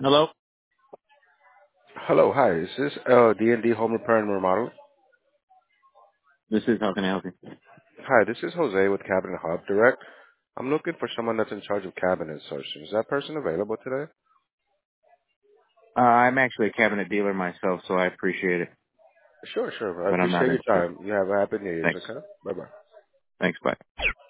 Hello? Hello, hi. Is this D&D Home Repair and Remodel? This is how can I help you? Hi, this is Jose with Cabinet Hub Direct. I'm looking for someone that's in charge of cabinet sourcing. Is that person available today? I'm actually a cabinet dealer myself, so I appreciate it, Sure, sure. I but I'm not appreciate your interested. time. You have a happy New Year's, Thanks. okay? Bye-bye. Thanks, bye.